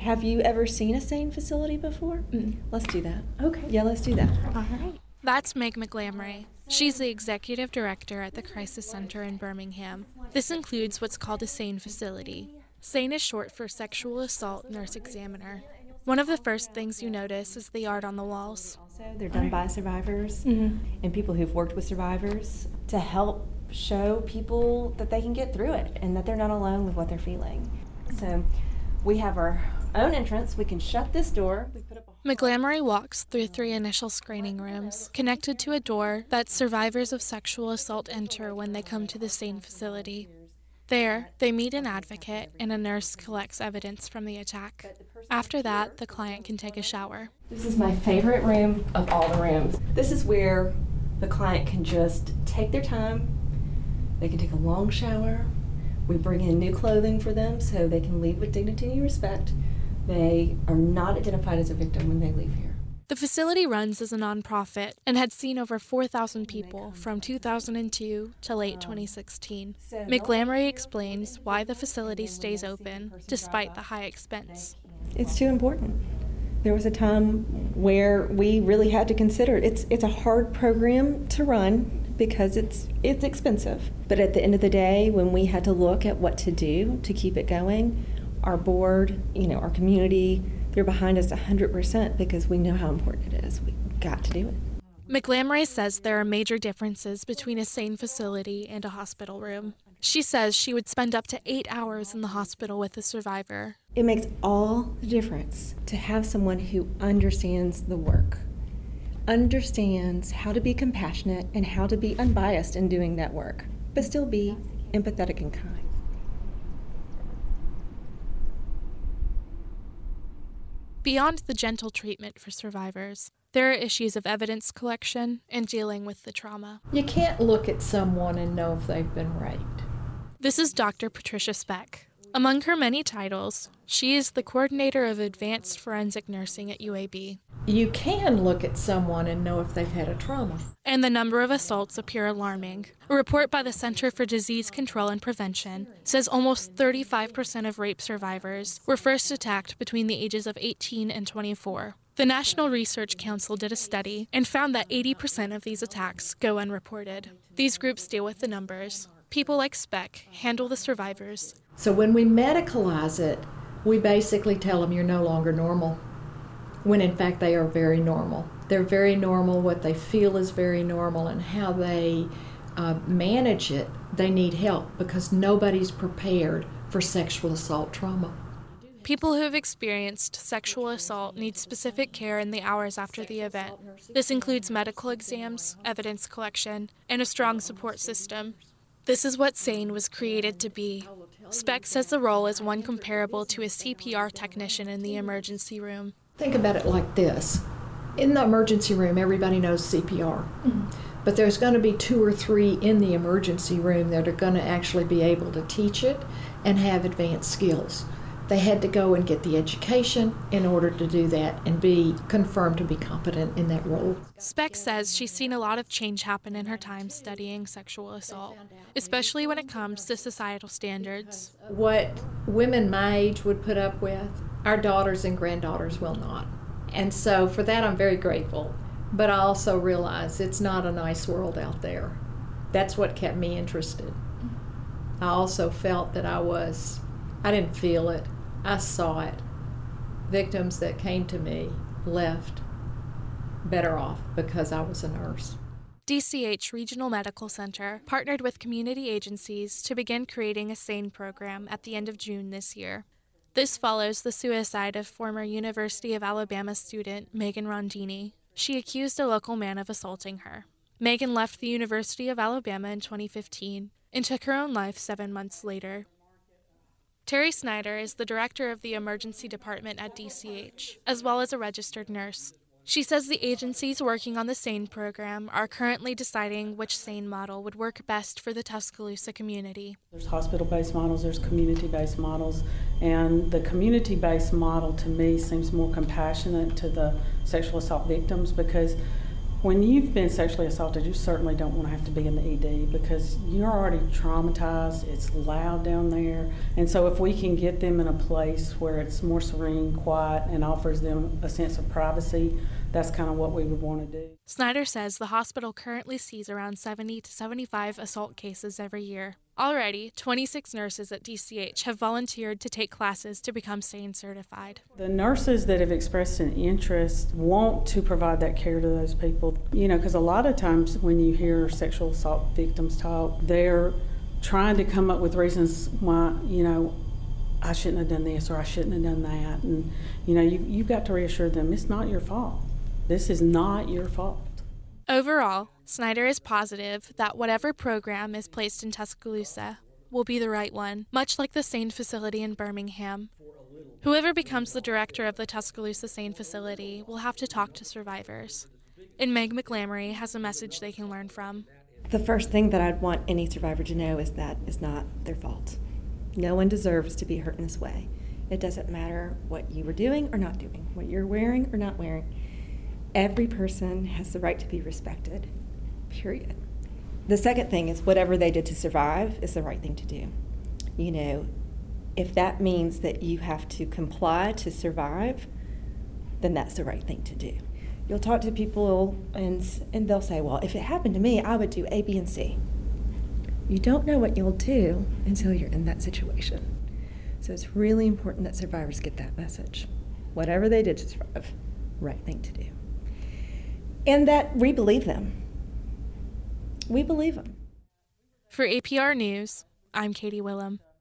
Have you ever seen a SANE facility before? Let's do that. Okay. Yeah, let's do that. All right. That's Meg McGlamry. She's the executive director at the Crisis Center in Birmingham. This includes what's called a SANE facility. SANE is short for Sexual Assault Nurse Examiner. One of the first things you notice is the art on the walls. Also, they're done by survivors and people who've worked with survivors to help show people that they can get through it and that they're not alone with what they're feeling. So we have our own entrance. We can shut this door. We put up a McGlamry walks through 3 initial screening rooms, connected to a door that survivors of sexual assault enter when they come to the SANE facility. There, they meet an advocate and a nurse collects evidence from the attack. After that, the client can take a shower. This is my favorite room of all the rooms. This is where the client can just take their time. They can take a long shower. We bring in new clothing for them so they can leave with dignity and respect. They are not identified as a victim when they leave here. The facility runs as a nonprofit and had seen over 4,000 people from 2002 to late 2016. McGlamry explains why the facility stays open despite the high expense. It's too important. There was a time where we really had to consider it. It's a hard program to run because it's expensive. But at the end of the day, when we had to look at what to do to keep it going, our board, our community, they're behind us 100% because we know how important it is. We got to do it. McGlamry says there are major differences between a SANE facility and a hospital room. She says she would spend up to 8 hours in the hospital with a survivor. It makes all the difference to have someone who understands the work, understands how to be compassionate and how to be unbiased in doing that work, but still be empathetic and kind. Beyond the gentle treatment for survivors, there are issues of evidence collection and dealing with the trauma. You can't look at someone and know if they've been raped. This is Dr. Patricia Speck. Among her many titles, she is the coordinator of advanced forensic nursing at UAB. You can look at someone and know if they've had a trauma. And the number of assaults appear alarming. A report by the Center for Disease Control and Prevention says almost 35% of rape survivors were first attacked between the ages of 18 and 24. The National Research Council did a study and found that 80% of these attacks go unreported. These groups deal with the numbers. People like Speck handle the survivors. So when we medicalize it, we basically tell them you're no longer normal, when in fact they are very normal. They're very normal, what they feel is very normal, and how they manage it, they need help because nobody's prepared for sexual assault trauma. People who have experienced sexual assault need specific care in the hours after the event. This includes medical exams, evidence collection, and a strong support system. This is what SANE was created to be. Speck says the role is one comparable to a CPR technician in the emergency room. Think about it like this. In the emergency room, everybody knows CPR. But there's going to be 2 or 3 in the emergency room that are going to actually be able to teach it and have advanced skills. They had to go and get the education in order to do that and be confirmed to be competent in that role. Speck says she's seen a lot of change happen in her time studying sexual assault, especially when it comes to societal standards. What women my age would put up with, our daughters and granddaughters will not. And so for that I'm very grateful. But I also realize it's not a nice world out there. That's what kept me interested. I also felt that I didn't feel it. I saw it. Victims that came to me left better off because I was a nurse. DCH Regional Medical Center partnered with community agencies to begin creating a SANE program at the end of June this year. This follows the suicide of former University of Alabama student Megan Rondini. She accused a local man of assaulting her. Megan left the University of Alabama in 2015 and took her own life 7 months later. Terry Snyder is the director of the emergency department at DCH, as well as a registered nurse. She says the agencies working on the SANE program are currently deciding which SANE model would work best for the Tuscaloosa community. There's hospital-based models, there's community-based models, and the community-based model to me seems more compassionate to the sexual assault victims because When you've been sexually assaulted, you certainly don't want to have to be in the ED because you're already traumatized. It's loud down there. And so if we can get them in a place where it's more serene, quiet, and offers them a sense of privacy, that's kind of what we would want to do. Snyder says the hospital currently sees around 70 to 75 assault cases every year. Already, 26 nurses at DCH have volunteered to take classes to become SANE certified. The nurses that have expressed an interest want to provide that care to those people. You know, because a lot of times when you hear sexual assault victims talk, they're trying to come up with reasons why, you know, I shouldn't have done this or I shouldn't have done that. And, you know, you've got to reassure them it's not your fault. This is not your fault. Overall, Snyder is positive that whatever program is placed in Tuscaloosa will be the right one, much like the SANE facility in Birmingham. Whoever becomes the director of the Tuscaloosa SANE facility will have to talk to survivors. And Meg McLamory has a message they can learn from. The first thing that I'd want any survivor to know is that it's not their fault. No one deserves to be hurt in this way. It doesn't matter what you were doing or not doing, what you're wearing or not wearing. Every person has the right to be respected, period. The second thing is whatever they did to survive is the right thing to do. You know, if that means that you have to comply to survive, then that's the right thing to do. You'll talk to people and they'll say, well, if it happened to me, I would do A, B, and C. You don't know what you'll do until you're in that situation. So it's really important that survivors get that message. Whatever they did to survive, right thing to do. And that we believe them. We believe them. For APR News, I'm Katie Willem.